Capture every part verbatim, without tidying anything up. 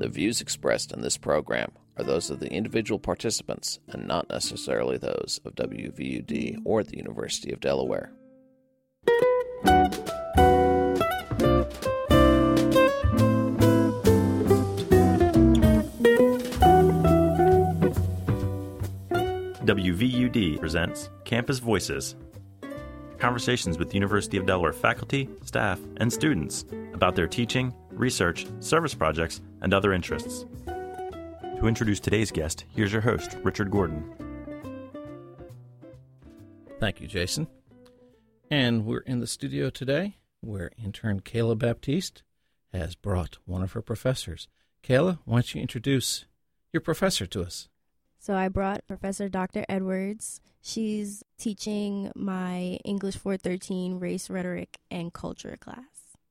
The views expressed in this program are those of the individual participants and not necessarily those of W V U D or the University of Delaware. W V U D presents Campus Voices, conversations with University of Delaware faculty, staff, and students about their teaching, research, service projects, and other interests. To introduce today's guest, here's your host, Richard Gordon. Thank you, Jason. And we're in the studio today where intern Kayla Baptiste has brought one of her professors. Kayla, why don't you introduce your professor to us? So I brought Professor Doctor Edwards. She's teaching my English four thirteen Race, Rhetoric, and Culture class.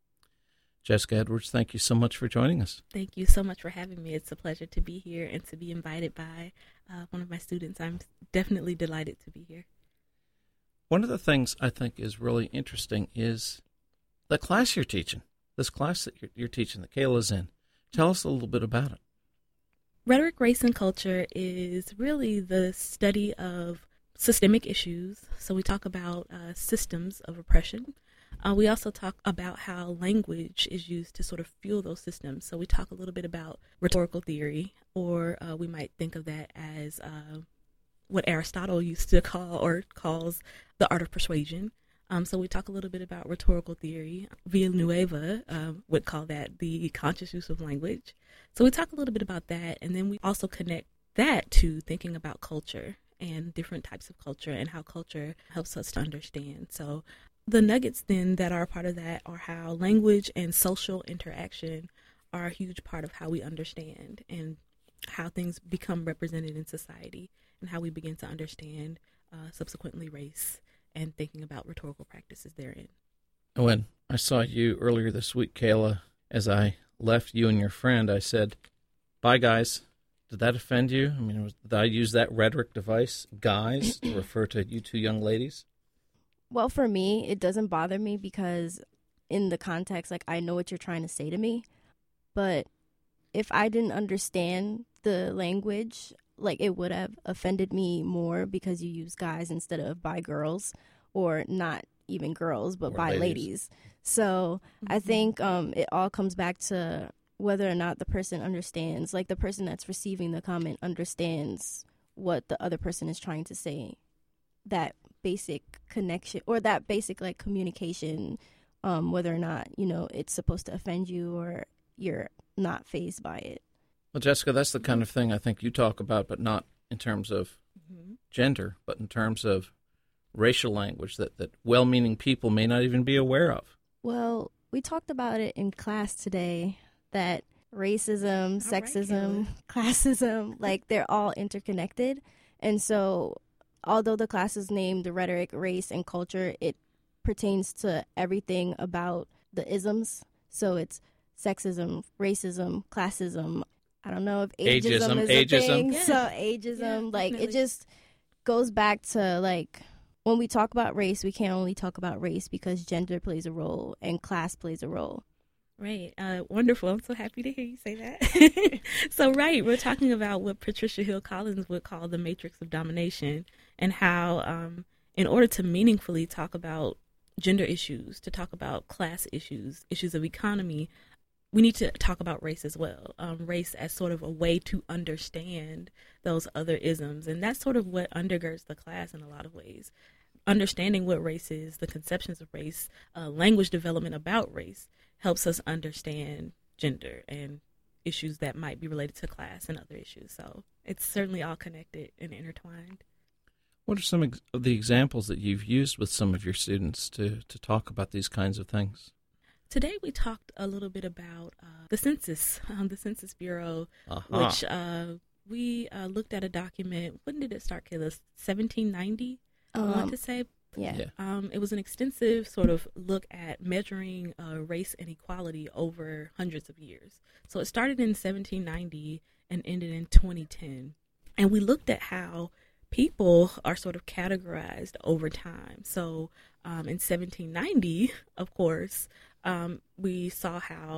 Jessica Edwards, thank you so much for joining us. Thank you so much for having me. It's a pleasure to be here and to be invited by uh, one of my students. I'm definitely delighted to be here. One of the things I think is really interesting is the class you're teaching, this class that you're, you're teaching that Kayla's in. Tell us a little bit about it. Rhetoric, Race, and Culture is really the study of systemic issues. So we talk about uh, systems of oppression. Uh, we also talk about how language is used to sort of fuel those systems. So we talk a little bit about rhetorical theory, or uh, we might think of that as uh, what Aristotle used to call or calls the art of persuasion. Um, so we talk a little bit about rhetorical theory. Villanueva uh, would call that the conscious use of language. So we talk a little bit about that, and then we also connect that to thinking about culture and different types of culture and how culture helps us to understand. So the nuggets then that are a part of that are how language and social interaction are a huge part of how we understand and how things become represented in society and how we begin to understand uh, subsequently race and thinking about rhetorical practices therein. When I saw you earlier this week, Kayla, as I left you and your friend, I said, bye, guys. Did that offend you? I mean, was, did I use that rhetoric device, guys, to refer to you two young ladies? Well, for me, it doesn't bother me because in the context, like, I know what you're trying to say to me. But if I didn't understand the language, like, it would have offended me more because you use guys instead of by girls, or not even girls, but or by ladies. ladies. So Mm-hmm. I think um, it all comes back to whether or not the person understands, like the person that's receiving the comment understands what the other person is trying to say. That basic connection or that basic like communication, um, whether or not, you know, it's supposed to offend you or you're not fazed by it. Well, Jessica, that's the kind of thing I think you talk about, but not in terms of mm-hmm. gender, but in terms of racial language that, that well-meaning people may not even be aware of. Well, we talked about it in class today, that racism, all sexism, right, classism, like they're all interconnected. And so although the class is named Rhetoric, Race, and Culture, it pertains to everything about the isms. So it's sexism, racism, classism. I don't know if ageism, ageism is ageism. a thing. Yeah. So ageism, Yeah, like definitely. it just goes back to like when we talk about race, we can't only talk about race because gender plays a role and class plays a role. Right. Uh, wonderful. I'm so happy to hear you say that. So, right, we're talking about what Patricia Hill Collins would call the matrix of domination, and how um, in order to meaningfully talk about gender issues, to talk about class issues, issues of economy, we need to talk about race as well. Um, race as sort of a way to understand those other isms. And that's sort of what undergirds the class in a lot of ways. Understanding what race is, the conceptions of race, uh, language development about race helps us understand gender and issues that might be related to class and other issues. So it's certainly all connected and intertwined. What are some ex- of the examples that you've used with some of your students to, to talk about these kinds of things? Today we talked a little bit about uh, the census, um, the Census Bureau, Uh-huh. which uh, we uh, looked at a document. When did it start, Kayla? seventeen ninety, Um, I want to say. Yeah. Yeah. Um, it was an extensive sort of look at measuring uh, race and equality over hundreds of years. So it started in seventeen ninety and ended in twenty ten. And we looked at how people are sort of categorized over time. So um, in seventeen ninety, of course, um, we saw how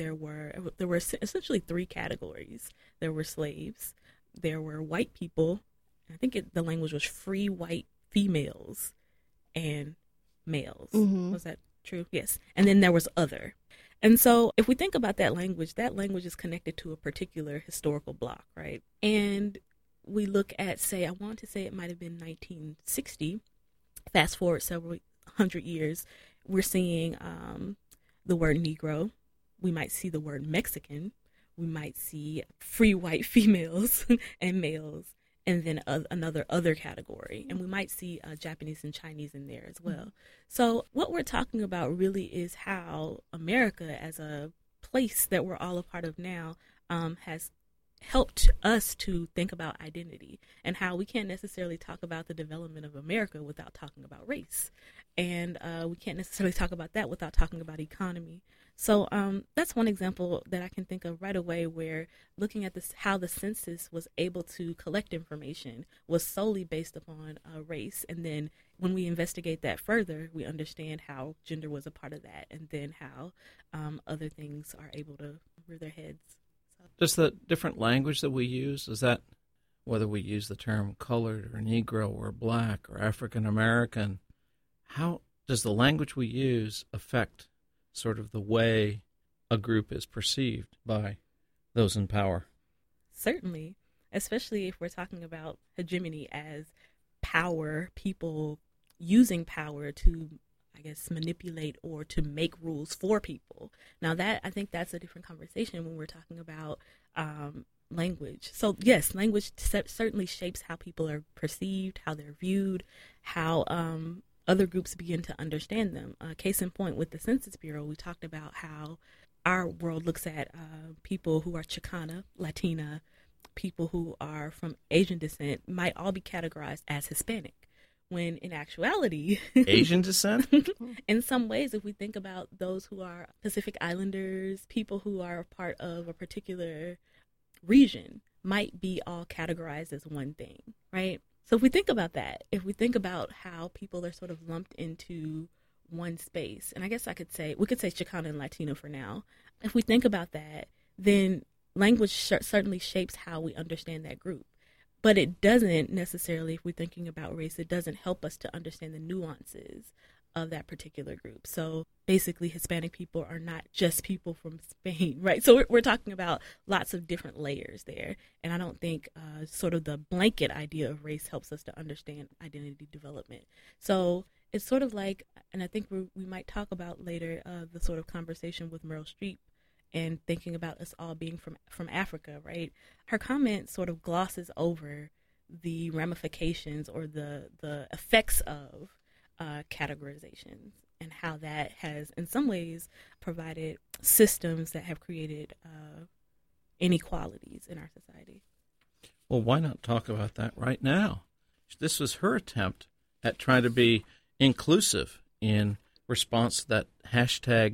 there were there were essentially three categories. There were slaves, there were white people. I think it, the language was free white females and males. Mm-hmm. Was that true? Yes. And then there was other. And so if we think about that language, that language is connected to a particular historical block, right? And we look at, say, I want to say it might have been nineteen sixty. Fast forward several hundred years, we're seeing um, the word Negro. We might see the word Mexican. We might see free white females and males, and then uh, another other category. And we might see uh, Japanese and Chinese in there as well. Mm-hmm. So what we're talking about really is how America, as a place that we're all a part of now, um, has helped us to think about identity, and how we can't necessarily talk about the development of America without talking about race. And uh, we can't necessarily talk about that without talking about economy. So um, that's one example that I can think of right away, where looking at this, how the census was able to collect information was solely based upon uh, race. And then when we investigate that further, we understand how gender was a part of that, and then how um, other things are able to rear their heads. So. Does the different language that we use, is that whether we use the term colored or Negro or black or African American, how does the language we use affect sort of the way a group is perceived by those in power? Certainly, especially if we're talking about hegemony as power, people using power to, I guess, manipulate or to make rules for people. Now that, I think that's a different conversation when we're talking about um, language. So yes, language certainly shapes how people are perceived, how they're viewed, how um, other groups begin to understand them. Uh, case in point, with the Census Bureau, we talked about how our world looks at uh, people who are Chicana, Latina, people who are from Asian descent might all be categorized as Hispanic, when in actuality, Asian descent? In some ways, if we think about those who are Pacific Islanders, people who are a part of a particular region might be all categorized as one thing, right? So if we think about that, if we think about how people are sort of lumped into one space, and I guess I could say, we could say Chicana and Latino for now. If we think about that, then language sh- certainly shapes how we understand that group. But it doesn't necessarily, if we're thinking about race, it doesn't help us to understand the nuances of that particular group. So basically, Hispanic people are not just people from Spain, right? So we're, we're talking about lots of different layers there. And I don't think uh, sort of the blanket idea of race helps us to understand identity development. So it's sort of like, and I think we we might talk about later, uh, the sort of conversation with Meryl Streep and thinking about us all being from, from Africa, right? Her comment sort of glosses over the ramifications or the, the effects of uh, categorizations, and how that has, in some ways, provided systems that have created uh, inequalities in our society. Well, why not talk about that right now? This was her attempt at trying to be inclusive in response to that hashtag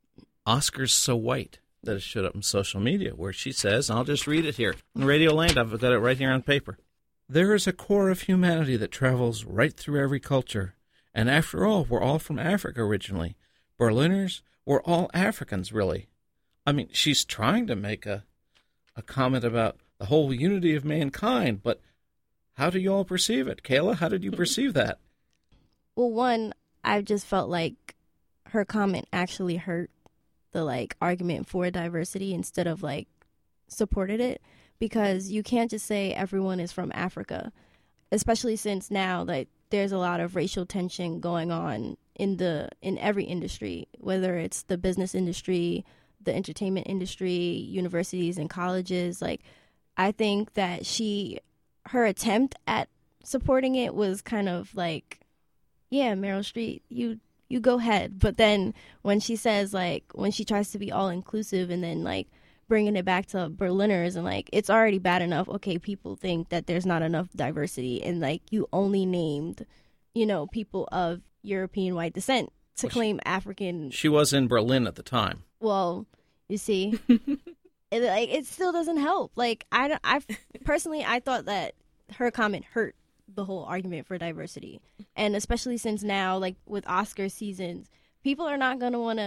Oscars So White that has showed up in social media, where she says, and I'll just read it here in Radio Land, I've got it right here on paper. There is a core of humanity that travels right through every culture. And after all, we're all from Africa originally. Berliners, we're all Africans, really. I mean, she's trying to make a, a comment about the whole unity of mankind, but how do you all perceive it? Kayla, how did you perceive that? Well, one, I just felt like her comment actually hurt the like argument for diversity instead of like supported it, because you can't just say everyone is from Africa, especially since now like there's a lot of racial tension going on in the in every industry, whether it's the business industry, the entertainment industry, universities and colleges. Like, I think that she her attempt at supporting it was kind of like, yeah, Meryl Streep, you you go ahead. But then when she says, like, when she tries to be all inclusive and then like bringing it back to Berliners, and like, it's already bad enough. Okay, people think that there's not enough diversity, and like you only named, you know, people of European white descent to well, claim she, African. She was in Berlin at the time. Well, you see, it, like it still doesn't help. Like I, I personally, I thought that her comment hurt the whole argument for diversity, and especially since now, like with Oscar seasons, people are not gonna want to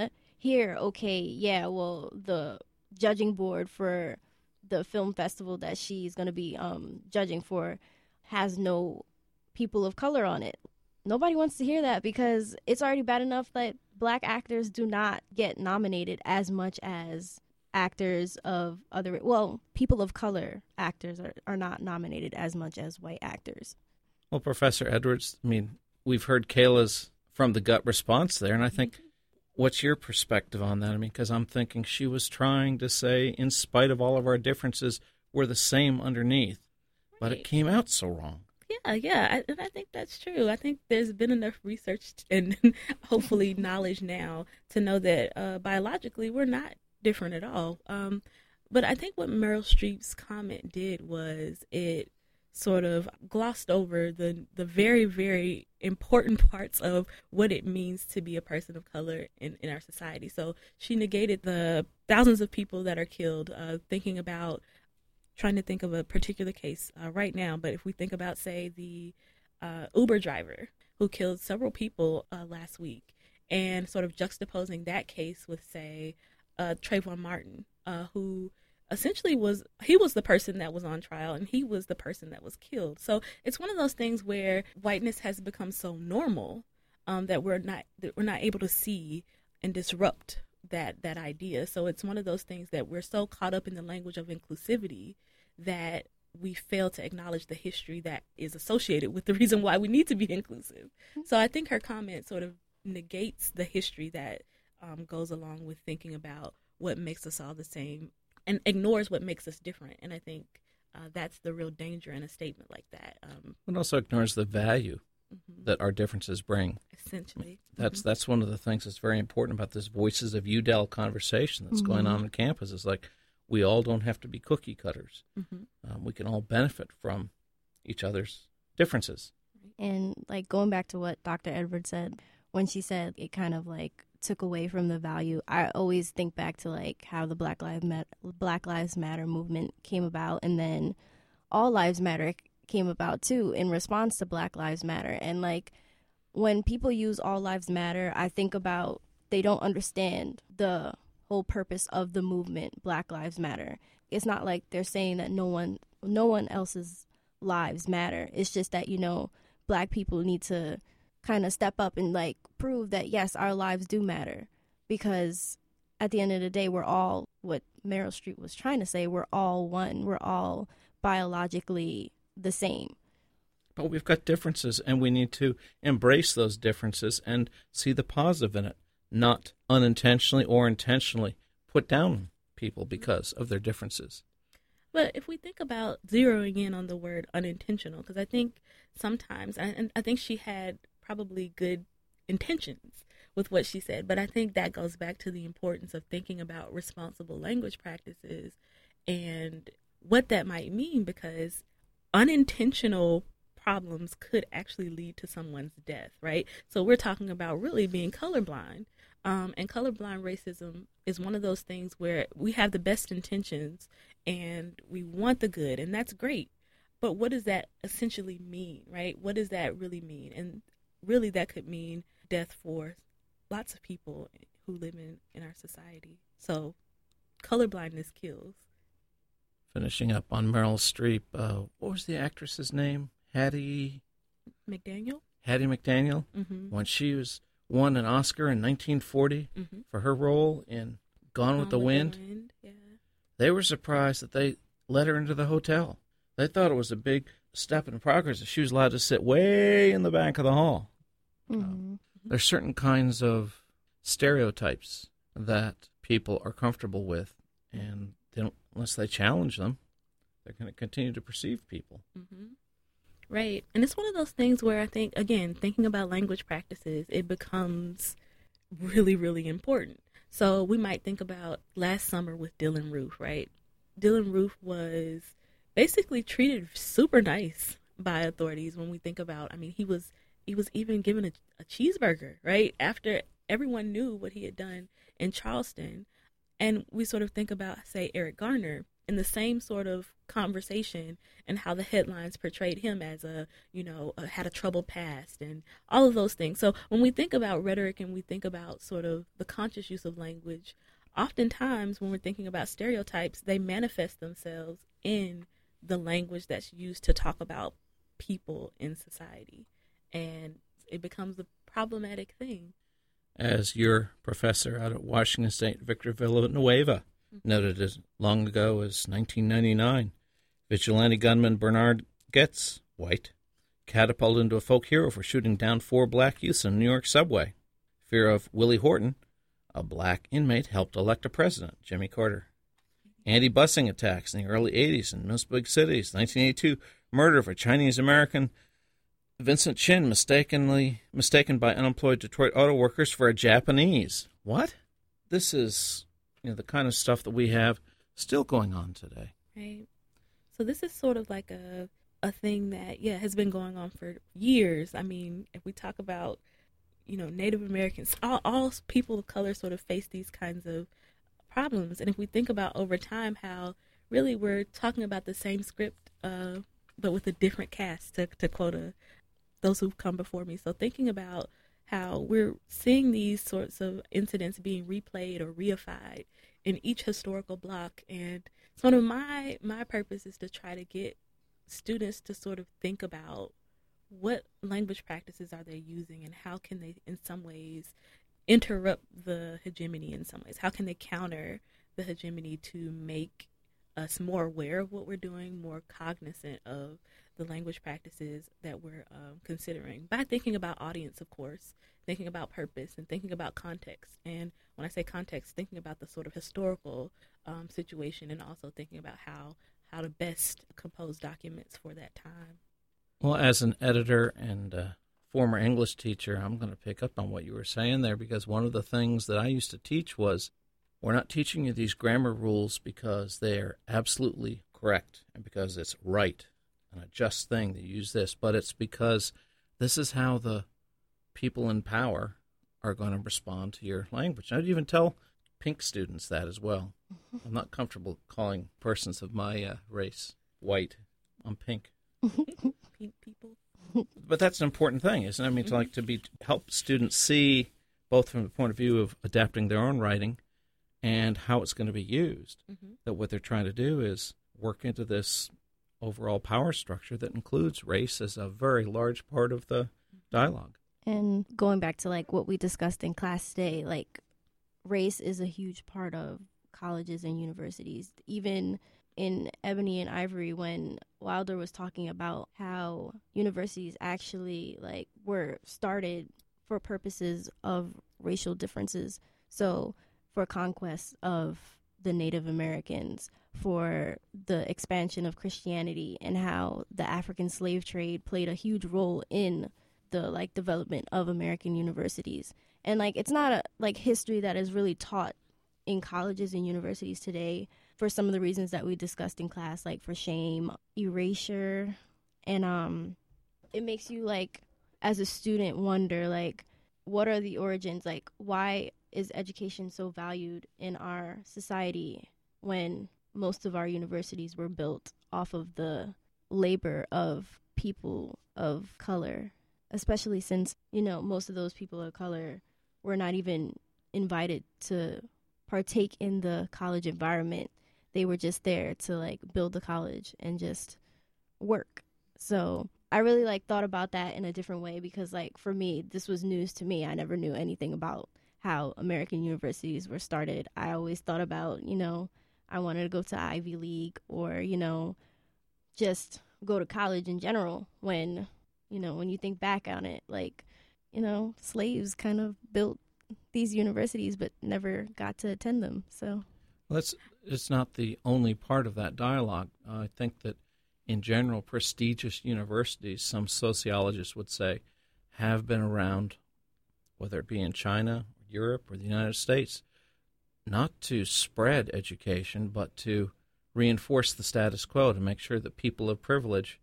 here, okay, yeah, well, the judging board for the film festival that she's going to be um, judging for has no people of color on it. Nobody wants to hear that because it's already bad enough that black actors do not get nominated as much as actors of other, well, people of color actors are, are not nominated as much as white actors. Well, Professor Edwards, I mean, we've heard Kayla's from the gut response there, and I think, what's your perspective on that? I mean, because I'm thinking she was trying to say, in spite of all of our differences, we're the same underneath, but Right. it came out so wrong. Yeah, yeah, I, and I think that's true. I think there's been enough research and hopefully knowledge now to know that uh, biologically we're not different at all. Um, but I think what Meryl Streep's comment did was it sort of glossed over the the very, very important parts of what it means to be a person of color in, in our society. So she negated the thousands of people that are killed, uh, thinking about trying to think of a particular case uh, right now, but if we think about, say, the uh, Uber driver who killed several people uh, last week, and sort of juxtaposing that case with, say, uh, Trayvon Martin, uh, who essentially was, he was the person that was on trial, and he was the person that was killed. So it's one of those things where whiteness has become so normal um, that we're not that we're not able to see and disrupt that that idea. So it's one of those things that we're so caught up in the language of inclusivity that we fail to acknowledge the history that is associated with the reason why we need to be inclusive. So I think her comment sort of negates the history that um, goes along with thinking about what makes us all the same and ignores what makes us different. And I think uh, that's the real danger in a statement like that. Um, It also ignores the value mm-hmm. that our differences bring. Essentially. That's mm-hmm. that's one of the things that's very important about this Voices of U D E L conversation that's Mm-hmm. going on on campus. Is like, we all don't have to be cookie cutters. Mm-hmm. Um, we can all benefit from each other's differences. And like going back to what Doctor Edwards said, when she said it kind of like took away from the value, I always think back to like how the Black Lives Matter, Black Lives Matter movement came about, and then All Lives Matter came about too in response to Black Lives Matter. And like when people use All Lives Matter, I think about they don't understand the whole purpose of the movement Black Lives Matter. It's not like they're saying that no one no one else's lives matter. It's just that, you know, black people need to kind of step up and like prove that yes, our lives do matter, because at the end of the day we're all, what Meryl Streep was trying to say, we're all one. We're all biologically the same. But we've got differences, and we need to embrace those differences and see the positive in it, not unintentionally or intentionally put down people because of their differences. But if we think about zeroing in on the word unintentional, because I think sometimes, and I think she had probably good intentions with what she said, but I think that goes back to the importance of thinking about responsible language practices and what that might mean, because unintentional problems could actually lead to someone's death, right? So we're talking about really being colorblind. Um, and colorblind racism is one of those things where we have the best intentions and we want the good, and that's great. But what does that essentially mean, right? What does that really mean? And really that could mean death for lots of people who live in, in our society. So colorblindness kills. Finishing up on Meryl Streep, uh, what was the actress's name? Hattie McDaniel? Hattie McDaniel, Mm-hmm. when she was won an Oscar in nineteen forty Mm-hmm. for her role in Gone, with the Wind. wind. Yeah. They were surprised that they let her into the hotel. They thought it was a big step in progress that she was allowed to sit way in the back of the hall. Mm-hmm. There's certain kinds of stereotypes that people are comfortable with, and they don't, unless they challenge them, they're going to continue to perceive people. Mm-hmm. Right. And it's one of those things where I think, again, thinking about language practices, it becomes really, really important. So we might think about last summer with Dylan Roof, right? Dylan Roof was basically treated super nice by authorities when we think about, I mean, he was he was even given a, a cheeseburger, right? After everyone knew what he had done in Charleston. And we sort of think about, say, Eric Garner. in the same sort of conversation, and how the headlines portrayed him as a, you know, a, had a troubled past and all of those things. So when we think about rhetoric and we think about sort of the conscious use of language, oftentimes when we're thinking about stereotypes, they manifest themselves in the language that's used to talk about people in society. And it becomes a problematic thing. As your professor out at Washington State, Victor Villanueva, noted as long ago as nineteen ninety-nine, vigilante gunman Bernard Goetz, white, catapulted into a folk hero for shooting down four black youths in a New York subway. Fear of Willie Horton, a black inmate, helped elect a president, Jimmy Carter. Anti-busing attacks in the early eighties in most big cities. nineteen eighty-two, murder of a Chinese-American Vincent Chin, mistakenly mistaken by unemployed Detroit auto workers for a Japanese. What? This is, you know, the kind of stuff that we have still going on today. Right. So this is sort of like a a thing that, yeah, has been going on for years. I mean, if we talk about, you know, Native Americans, all, all people of color sort of face these kinds of problems. And if we think about over time how really we're talking about the same script, uh, but with a different cast, to, to quote a, those who've come before me. So thinking about how we're seeing these sorts of incidents being replayed or reified in each historical block. And so one of my, my purpose is to try to get students to sort of think about what language practices are they using and how can they, in some ways, interrupt the hegemony in some ways. How can they counter the hegemony to make us more aware of what we're doing, more cognizant of the language practices that we're um, considering, by thinking about audience, of course, thinking about purpose, and thinking about context. And when I say context, thinking about the sort of historical um, situation, and also thinking about how, how to best compose documents for that time. Well, as an editor and uh, former English teacher, I'm going to pick up on what you were saying there, because one of the things that I used to teach was, we're not teaching you these grammar rules because they're absolutely correct and because it's right and a just thing to use this, but it's because this is how the people in power are going to respond to your language. I'd even tell pink students that as well. Mm-hmm. I'm not comfortable calling persons of my uh, race white. I'm pink. Pink people. But that's an important thing, isn't it? I mean, to like to be help students see both from the point of view of adapting their own writing and how it's going to be used, mm-hmm. that what they're trying to do is work into this overall power structure that includes race as a very large part of the dialogue. And going back to like what we discussed in class today, like race is a huge part of colleges and universities. Even in Ebony and Ivory, when Wilder was talking about how universities actually like were started for purposes of racial differences. So for conquest of the Native Americans, for the expansion of Christianity, and how the African slave trade played a huge role in the like development of American universities. And like it's not a like history that is really taught in colleges and universities today for some of the reasons that we discussed in class, like for shame, erasure, and um it makes you like as a student wonder like what are the origins, like why is education so valued in our society when most of our universities were built off of the labor of people of color, especially since, you know, most of those people of color were not even invited to partake in the college environment. They were just there to like build the college and just work. So I really like thought about that in a different way because like for me, this was news to me. I never knew anything about how American universities were started. I always thought about, you know, I wanted to go to Ivy League or, you know, just go to college in general when, you know, when you think back on it, like, you know, slaves kind of built these universities but never got to attend them. So well, that's it's not the only part of that dialogue. Uh, I think that in general, prestigious universities, some sociologists would say, have been around, whether it be in China, Europe, or the United States, not to spread education, but to reinforce the status quo, to make sure that people of privilege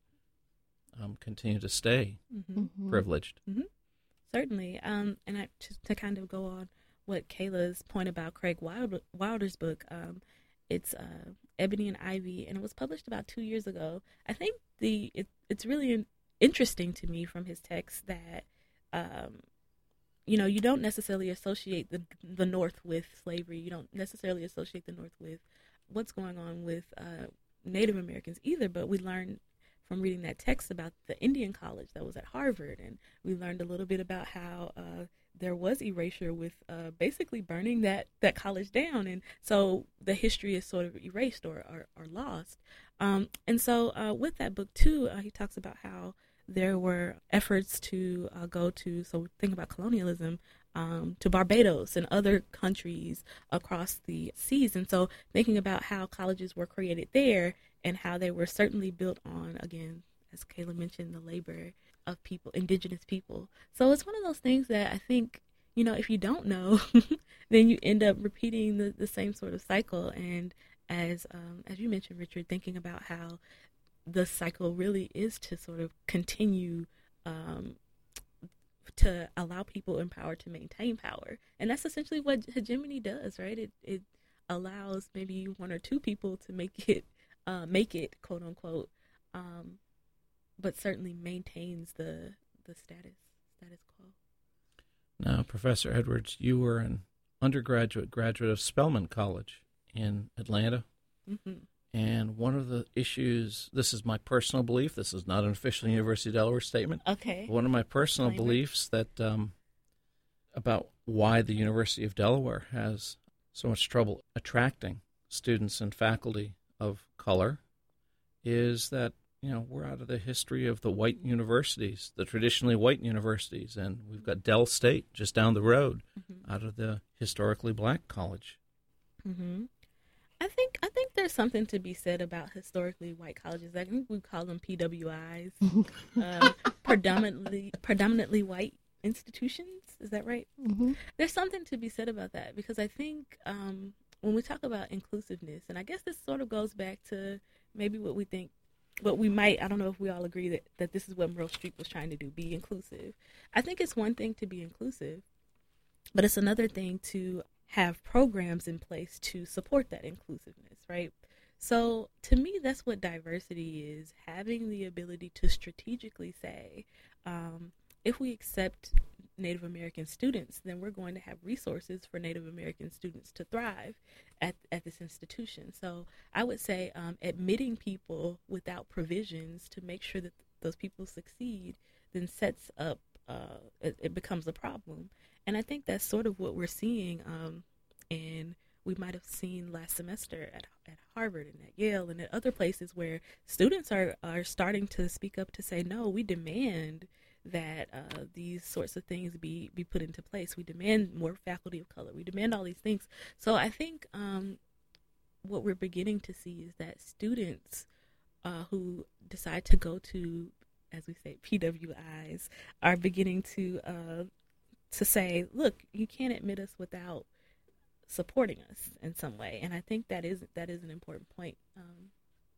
um, continue to stay mm-hmm. privileged. Mm-hmm. Certainly. Um, and I, to, to kind of go on what Kayla's point about Craig Wilder, Wilder's book, um, It's uh, Ebony and Ivy, and it was published about two years ago. I think the it, it's really in, interesting to me from his text that, um, you know, you don't necessarily associate the the North with slavery. You don't necessarily associate the North with what's going on with uh, Native Americans either, but we learned from reading that text about the Indian college that was at Harvard, and we learned a little bit about how uh, there was erasure with uh, basically burning that, that college down, and so the history is sort of erased or, or, or lost. Um, and so uh, with that book, too, uh, he talks about how there were efforts to uh, go to, so think about colonialism, um, to Barbados and other countries across the seas. And so thinking about how colleges were created there and how they were certainly built on, again, as Kayla mentioned, the labor of people, indigenous people. So it's one of those things that I think, you know, if you don't know, then you end up repeating the, the same sort of cycle. And as um, as you mentioned, Richard, thinking about how the cycle really is to sort of continue um, to allow people in power to maintain power. And that's essentially what hegemony does, right? It it allows maybe one or two people to make it, uh, make it, quote unquote, um, but certainly maintains the the status status quo. Now, Professor Edwards, you were an undergraduate graduate of Spelman College in Atlanta. Mm-hmm. And one of the issues, this is my personal belief, this is not an official University of Delaware statement. Okay. One of my personal Disclaimer. beliefs that um, about why the University of Delaware has so much trouble attracting students and faculty of color is that, you know, we're out of the history of the white universities, the traditionally white universities, and we've got Dell State just down the road Mm-hmm. out of the historically black college. Mm-hmm. I think I think there's something to be said about historically white colleges. I think we call them P W Is, um, predominantly predominantly white institutions. Is that right? Mm-hmm. There's something to be said about that because I think um, when we talk about inclusiveness, and I guess this sort of goes back to maybe what we think, what we might, I don't know if we all agree that, that this is what Meryl Streep was trying to do, be inclusive. I think it's one thing to be inclusive, but it's another thing to have programs in place to support that inclusiveness, right? So to me, that's what diversity is, having the ability to strategically say, um, if we accept Native American students, then we're going to have resources for Native American students to thrive at, at this institution. So I would say um, admitting people without provisions to make sure that th- those people succeed then sets up, uh, it, it becomes a problem. And I think that's sort of what we're seeing, um, and we might have seen last semester at at Harvard and at Yale and at other places where students are, are starting to speak up to say, no, we demand that uh, these sorts of things be, be put into place. We demand more faculty of color. We demand all these things. So I think um, what we're beginning to see is that students uh, who decide to go to, as we say, P W Is, are beginning to uh, to say, look, you can't admit us without supporting us in some way. And I think that is that is an important point um,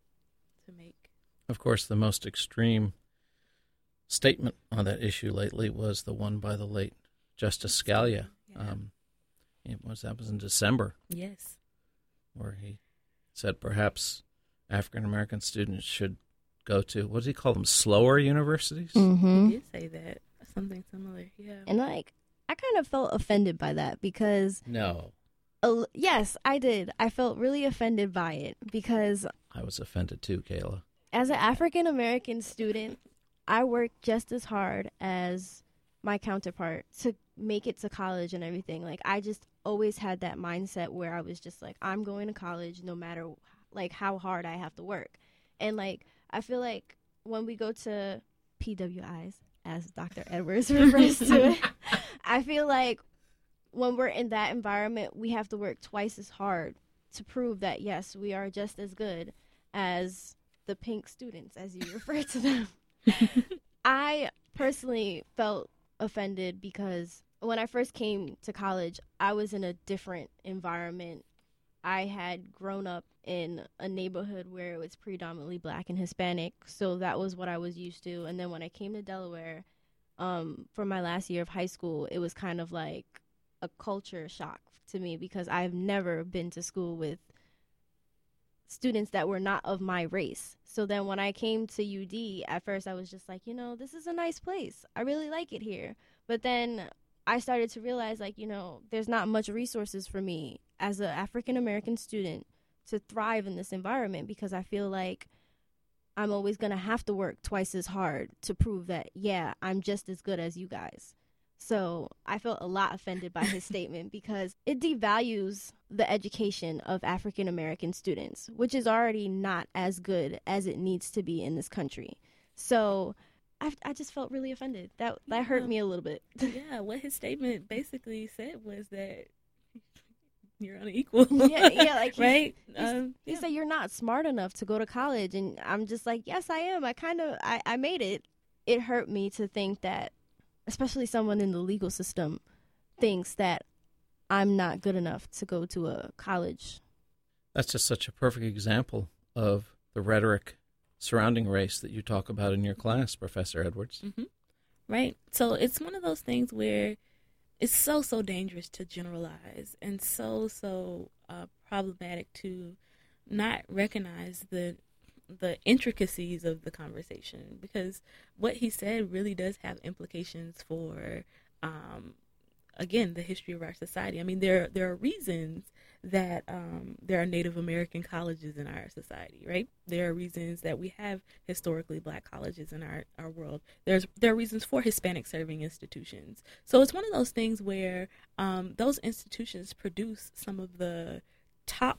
to make. Of course, the most extreme statement on that issue lately was the one by the late Justice Scalia. Yeah. Um, it was that was in December, Yes. where he said perhaps African American students should go to, what does he call them, slower universities? Mm-hmm. He did say that. Something similar, yeah. And like, I kind of felt offended by that because, No, uh, yes, I did. I felt really offended by it because I was offended too, Kayla. as an African American student, I worked just as hard as my counterpart to make it to college and everything. Like, I just always had that mindset where I was just like, I'm going to college no matter like how hard I have to work. And like, I feel like when we go to P W Is, as Doctor Edwards refers to it, I feel like when we're in that environment, we have to work twice as hard to prove that, yes, we are just as good as the pink students, as you refer to them. I personally felt offended because when I first came to college, I was in a different environment. I had grown up in a neighborhood where it was predominantly black and Hispanic, so that was what I was used to. And then when I came to Delaware um, for my last year of high school, it was kind of like a culture shock to me because I've never been to school with students that were not of my race. So then when I came to U D, at first I was just like, you know, this is a nice place. I really like it here. But then I started to realize, like, you know, there's not much resources for me as an African-American student to thrive in this environment, because I feel like I'm always going to have to work twice as hard to prove that, yeah, I'm just as good as you guys. So I felt a lot offended by his statement, because it devalues the education of African-American students, which is already not as good as it needs to be in this country. So I, I just felt really offended. That that yeah. hurt me a little bit. Yeah, what his statement basically said was that you're unequal. Yeah, yeah, like he, right. He, um, he yeah. said you're not smart enough to go to college, and I'm just like, yes, I am. I kind of I, I made it. It hurt me to think that, especially someone in the legal system, thinks that I'm not good enough to go to a college. That's just such a perfect example of the rhetoric surrounding race that you talk about in your class, Professor Edwards. Mm-hmm. Right. So it's one of those things where it's so, so dangerous to generalize, and so, so uh, problematic to not recognize the the intricacies of the conversation, because what he said really does have implications for, um, again, the history of our society. I mean, there there are reasons that um, there are Native American colleges in our society, right? There are reasons that we have historically black colleges in our, our world. There's there are reasons for Hispanic serving institutions. So it's one of those things where um, those institutions produce some of the top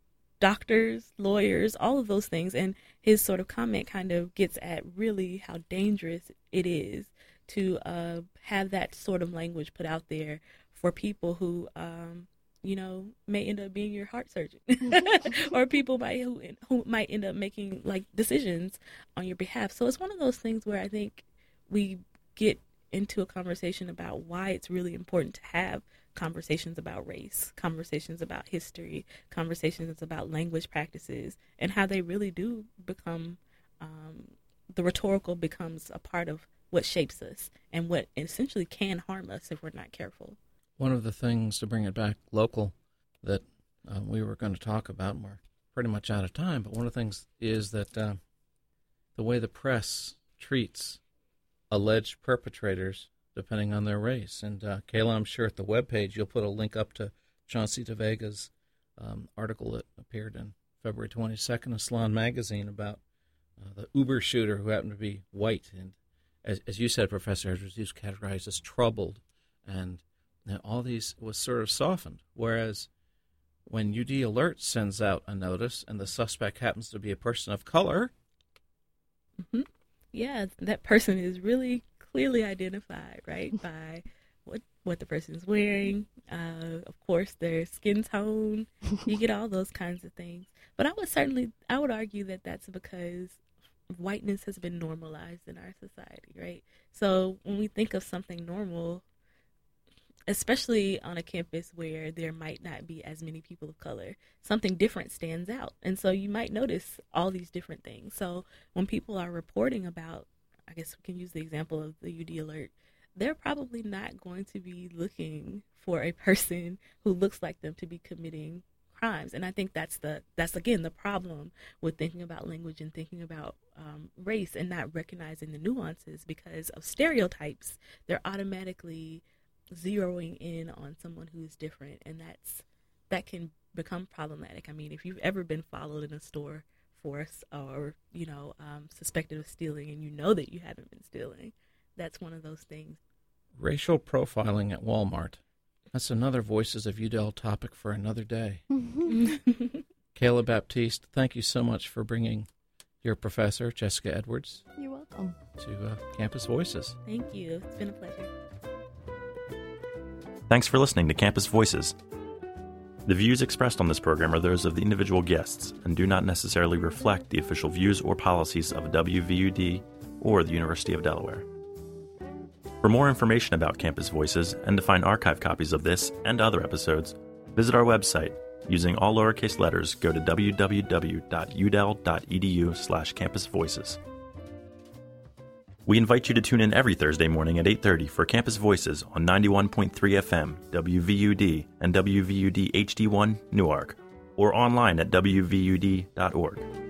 doctors, lawyers, all of those things. And his sort of comment kind of gets at really how dangerous it is to uh, have that sort of language put out there for people who, um, you know, may end up being your heart surgeon, or people might who who might end up making like decisions on your behalf. So it's one of those things where I think we get into a conversation about why it's really important to have conversations about race, conversations about history, conversations about language practices, and how they really do become, um, the rhetorical becomes a part of what shapes us and what essentially can harm us if we're not careful. One of the things, to bring it back local, that uh, we were going to talk about, and we're pretty much out of time, but one of the things is that uh, the way the press treats alleged perpetrators depending on their race. And uh, Kayla, I'm sure at the webpage you'll put a link up to Chauncey DeVega's um, article that appeared in February twenty-second of Salon Magazine about uh, the Uber shooter who happened to be white. And as, as you said, Professor Edwards, he was categorized as troubled, and Now, all these was sort of softened, whereas when U D Alert sends out a notice and the suspect happens to be a person of color. Mm-hmm. Yeah, that person is really clearly identified, right, by what what the person is wearing, uh, of course, their skin tone. You get all those kinds of things. But I would certainly, I would argue that that's because whiteness has been normalized in our society, right? So when we think of something normal, especially on a campus where there might not be as many people of color, something different stands out. And so you might notice all these different things. So when people are reporting about, I guess we can use the example of the U D Alert, they're probably not going to be looking for a person who looks like them to be committing crimes. And I think that's the that's again the problem with thinking about language and thinking about um, race and not recognizing the nuances, because of stereotypes. They're automatically zeroing in on someone who is different, and that's that can become problematic. I mean, if you've ever been followed in a store for or you know um, suspected of stealing, and you know that you haven't been stealing, that's one of those things. Racial profiling at Walmart. That's another Voices of U D L topic for another day. Kayla Baptiste, thank you so much for bringing your professor, Jessica Edwards. You're welcome. To uh, Campus Voices. Thank you. It's been a pleasure. Thanks for listening to Campus Voices. The views expressed on this program are those of the individual guests and do not necessarily reflect the official views or policies of W V U D or the University of Delaware. For more information about Campus Voices and to find archive copies of this and other episodes, visit our website. Using all lowercase letters, go to w w w dot u d e l dot e d u slash campus voices. We invite you to tune in every Thursday morning at eight thirty for Campus Voices on ninety-one point three F M, W V U D, and W V U D H D one Newark, or online at w v u d dot org.